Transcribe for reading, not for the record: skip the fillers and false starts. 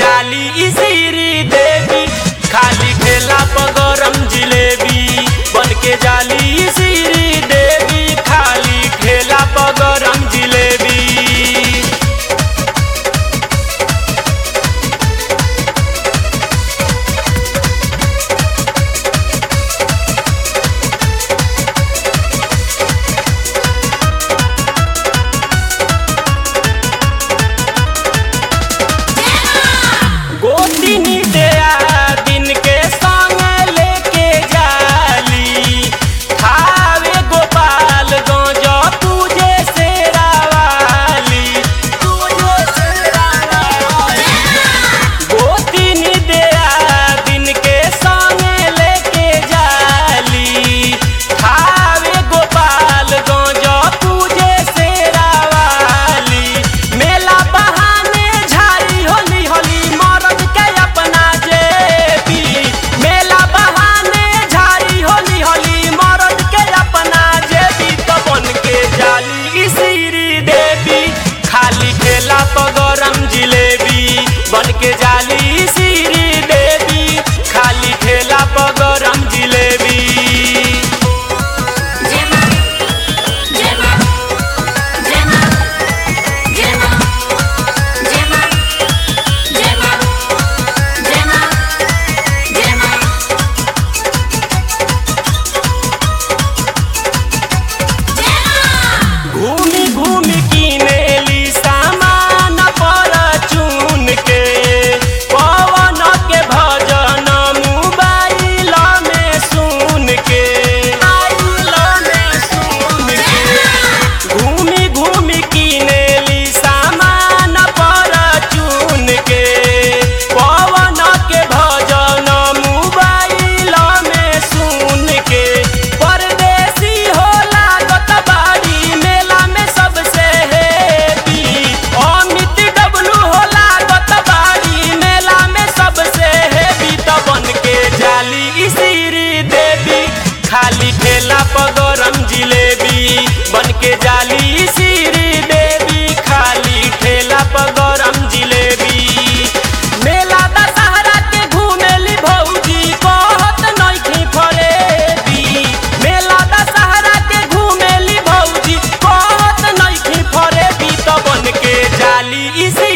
जाली ई श्री देवी खाली ठेला पर गरम जिलेबी बन के जाली ई श्री देवी खाली ठेला पर गरम जिलेबी। गोतिनी दया दिन के संग लेके जाली खावे गोपाल गंज पूजे शेरावाली गोतिनी दया दिन के संग लेके जाली खावे गोपाल गंज पूजे शेरावाली। मेला बहाने झाड़ी होली होली जिलेबी बन के जाली श्री देवी खाली ठेला पर गरम जिलेबी। घूमी घूमी किनेली सामान पर चुन के पवन के भजन मोबाइल में सुन के घूमी घूमी किनेली सामान पर चुन के पवन के भजन मोबाइल में सुन के। परदेसी हो लागत बाड़ी मेला में सबसे हेवी अमित डब्लू हो लागत बाड़ी मेला में सबसे हेवी तो बन के जाली श्री देवी खाली ठेला पर गरम जिलेबी बन के जाली श्री देवी खाली ठेला पर गरम जिलेबी। मेला दशहरा के घूमेली भौजी कहत नइखी फरेबी मेला दशहरा के घूमेली भौजी कहत नइखी फरेबी तो बन के जाली